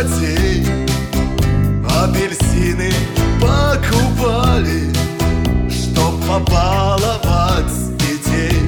богатей апельсины покупали, чтоб побаловать детей.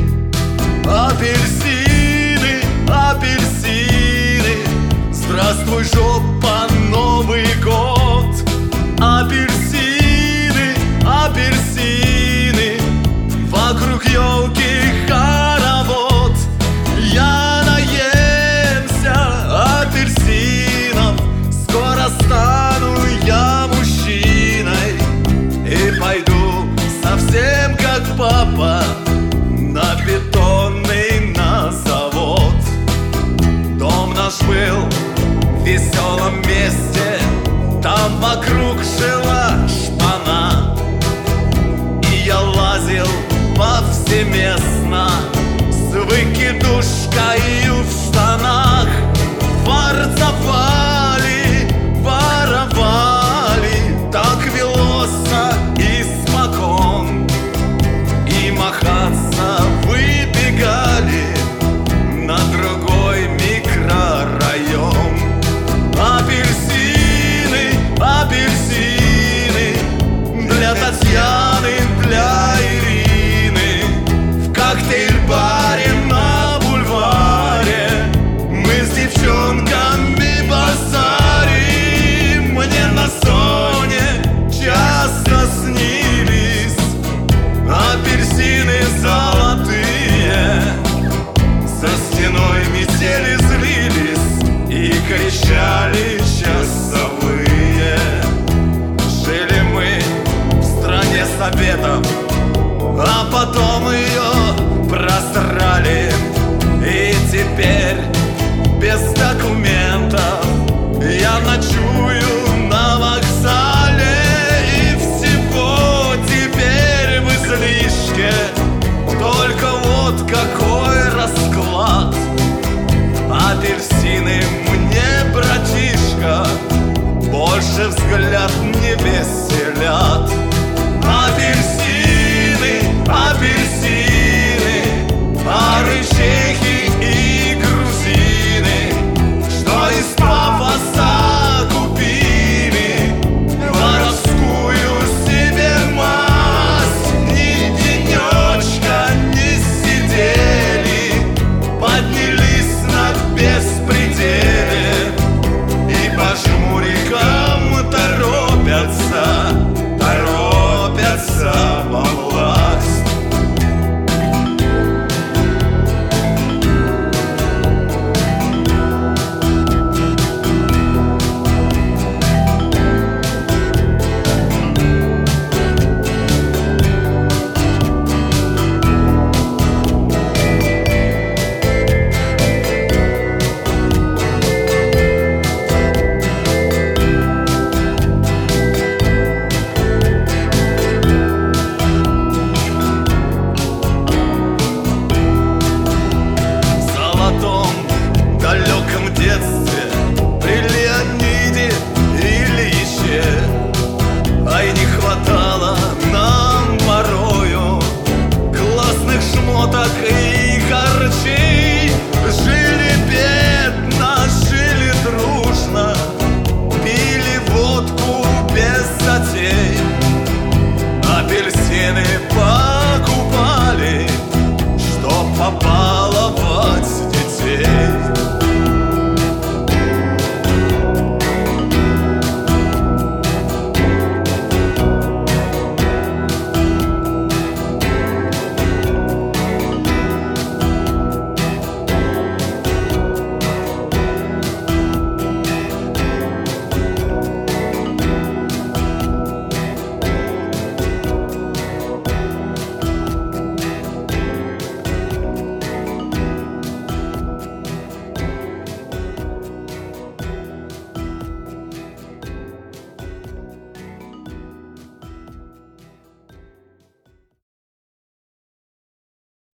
Апельсины, апельсины, здравствуй, жопа, Новый год. Апельсины, апельсины, вокруг елки хоровод. Я наемся апельсинов, скоро стану я мужчиной и пойду совсем как папа на бетонный на завод. Дом наш был в веселом месте, там вокруг жила шпана, и я лазил повсеместно с выкидушкой в штанах. Ворцовали, воровали, так велося испокон, и махаться выбегали на другой микрорайон. Апельсины, апельсины, для Татьяны, для Ирины, в коктейль-баре на бульваре мы с девчонками базарим. Мне на соне часто снились апельсины золотые, за стеной метели злились и кричали часовые. Жили мы в стране советов,